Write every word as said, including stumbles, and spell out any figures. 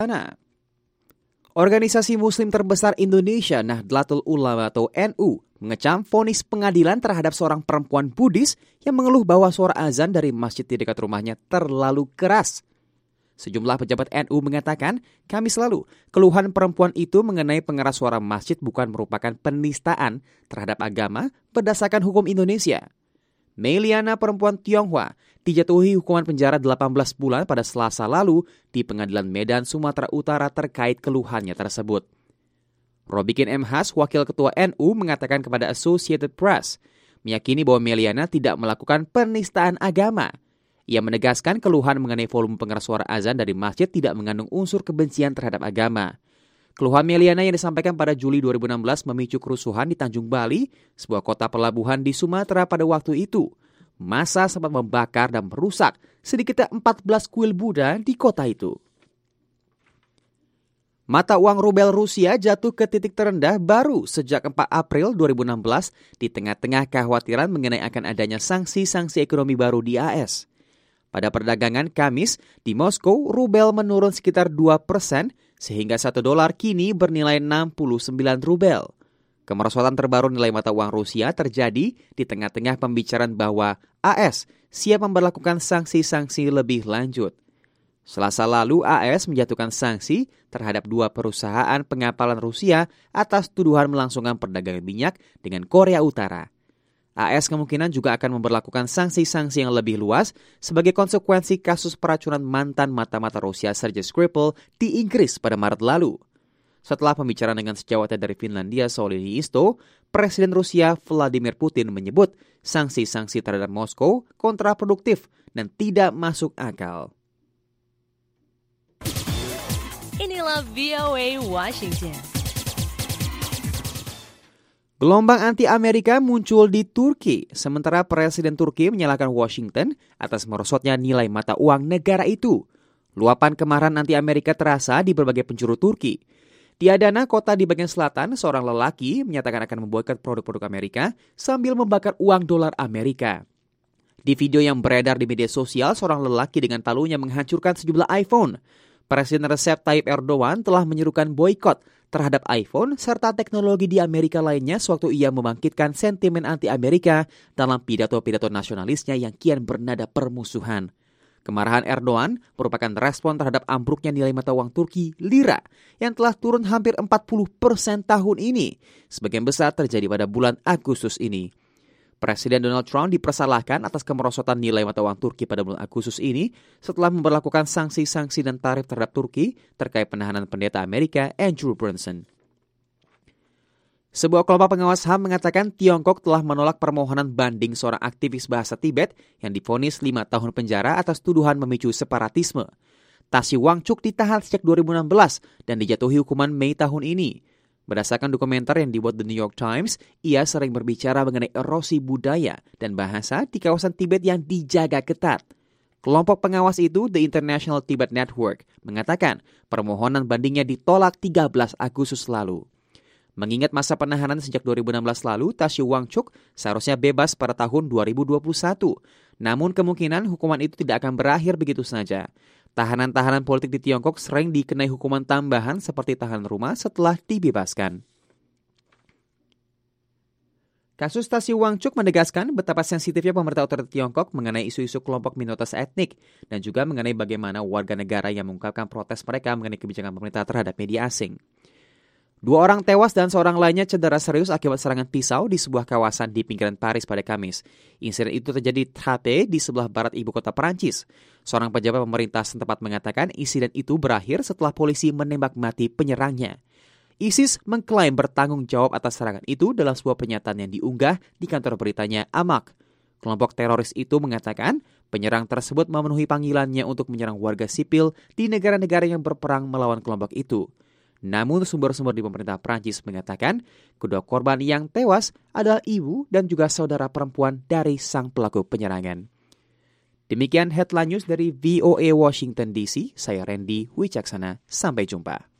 Nah, organisasi Muslim terbesar Indonesia, Nahdlatul Ulama atau N U, mengecam vonis pengadilan terhadap seorang perempuan Buddhis yang mengeluh bahwa suara azan dari masjid di dekat rumahnya terlalu keras. Sejumlah pejabat N U mengatakan, Kamis lalu, keluhan perempuan itu mengenai pengeras suara masjid bukan merupakan penistaan terhadap agama berdasarkan hukum Indonesia. Meliana, perempuan Tionghoa, dijatuhi hukuman penjara delapan belas bulan pada Selasa lalu di Pengadilan Medan, Sumatera Utara terkait keluhannya tersebut. Robikin M. Has, Wakil Ketua N U, mengatakan kepada Associated Press, meyakini bahwa Meliana tidak melakukan penistaan agama. Ia menegaskan keluhan mengenai volume pengeras suara azan dari masjid tidak mengandung unsur kebencian terhadap agama. Keluhan Meliana yang disampaikan pada Juli dua ribu enam belas memicu kerusuhan di Tanjung Bali, sebuah kota pelabuhan di Sumatera pada waktu itu. Massa sempat membakar dan merusak sedikitnya empat belas kuil Buddha di kota itu. Mata uang rubel Rusia jatuh ke titik terendah baru sejak empat April dua ribu enam belas di tengah-tengah kekhawatiran mengenai akan adanya sanksi-sanksi ekonomi baru di A S. Pada perdagangan Kamis, di Moskow, rubel menurun sekitar dua persen sehingga satu dolar kini bernilai enam puluh sembilan rubel. Kemerosotan terbaru nilai mata uang Rusia terjadi di tengah-tengah pembicaraan bahwa A S siap memberlakukan sanksi-sanksi lebih lanjut. Selasa lalu, A S menjatuhkan sanksi terhadap dua perusahaan pengapalan Rusia atas tuduhan melangsungkan perdagangan minyak dengan Korea Utara. A S kemungkinan juga akan memberlakukan sanksi-sanksi yang lebih luas sebagai konsekuensi kasus peracunan mantan mata-mata Rusia Sergei Skripal di Inggris pada Maret lalu. Setelah pembicaraan dengan sejawatnya dari Finlandia Sauli Niinisto, Presiden Rusia Vladimir Putin menyebut sanksi-sanksi terhadap Moskow kontraproduktif dan tidak masuk akal. Inilah V O A Washington. Gelombang anti-Amerika muncul di Turki, sementara Presiden Turki menyalahkan Washington atas merosotnya nilai mata uang negara itu. Luapan kemarahan anti-Amerika terasa di berbagai penjuru Turki. Di Adana, kota di bagian selatan, seorang lelaki menyatakan akan memboikot produk-produk Amerika sambil membakar uang dolar Amerika. Di video yang beredar di media sosial, seorang lelaki dengan palunya menghancurkan sejumlah iPhone. Presiden Recep Tayyip Erdogan telah menyerukan boikot terhadap iPhone serta teknologi di Amerika lainnya sewaktu ia membangkitkan sentimen anti-Amerika dalam pidato-pidato nasionalisnya yang kian bernada permusuhan. Kemarahan Erdogan merupakan respon terhadap ambruknya nilai mata uang Turki, lira, yang telah turun hampir empat puluh persen tahun ini. Sebagian besar terjadi pada bulan Agustus ini. Presiden Donald Trump dipersalahkan atas kemerosotan nilai mata uang Turki pada bulan Agustus ini setelah memberlakukan sanksi-sanksi dan tarif terhadap Turki terkait penahanan pendeta Amerika Andrew Brunson. Sebuah kelompok pengawas H A M mengatakan Tiongkok telah menolak permohonan banding seorang aktivis bahasa Tibet yang divonis lima tahun penjara atas tuduhan memicu separatisme. Tashi Wangchuk ditahan sejak dua ribu enam belas dan dijatuhi hukuman Mei tahun ini. Berdasarkan dokumenter yang dibuat The New York Times, ia sering berbicara mengenai erosi budaya dan bahasa di kawasan Tibet yang dijaga ketat. Kelompok pengawas itu, The International Tibet Network, mengatakan permohonan bandingnya ditolak tiga belas Agustus lalu. Mengingat masa penahanan sejak dua ribu enam belas lalu, Tashi Wangchuk seharusnya bebas pada tahun dua ribu dua puluh satu. Namun kemungkinan hukuman itu tidak akan berakhir begitu saja. Tahanan-tahanan politik di Tiongkok sering dikenai hukuman tambahan seperti tahanan rumah setelah dibebaskan. Kasus Tashi Wangchuk menegaskan betapa sensitifnya pemerintah otoriter Tiongkok mengenai isu-isu kelompok minoritas etnik dan juga mengenai bagaimana warga negara yang mengungkapkan protes mereka mengenai kebijakan pemerintah terhadap media asing. Dua orang tewas dan seorang lainnya cedera serius akibat serangan pisau di sebuah kawasan di pinggiran Paris pada Kamis. Insiden itu terjadi di Trate di sebelah barat ibu kota Perancis. Seorang pejabat pemerintah setempat mengatakan insiden itu berakhir setelah polisi menembak mati penyerangnya. ISIS mengklaim bertanggung jawab atas serangan itu dalam sebuah pernyataan yang diunggah di kantor beritanya Amaq. Kelompok teroris itu mengatakan penyerang tersebut memenuhi panggilannya untuk menyerang warga sipil di negara-negara yang berperang melawan kelompok itu. Namun sumber-sumber di pemerintah Prancis mengatakan kedua korban yang tewas adalah ibu dan juga saudara perempuan dari sang pelaku penyerangan. Demikian headline news dari V O A Washington D C. Saya Randy Wicaksana. Sampai jumpa.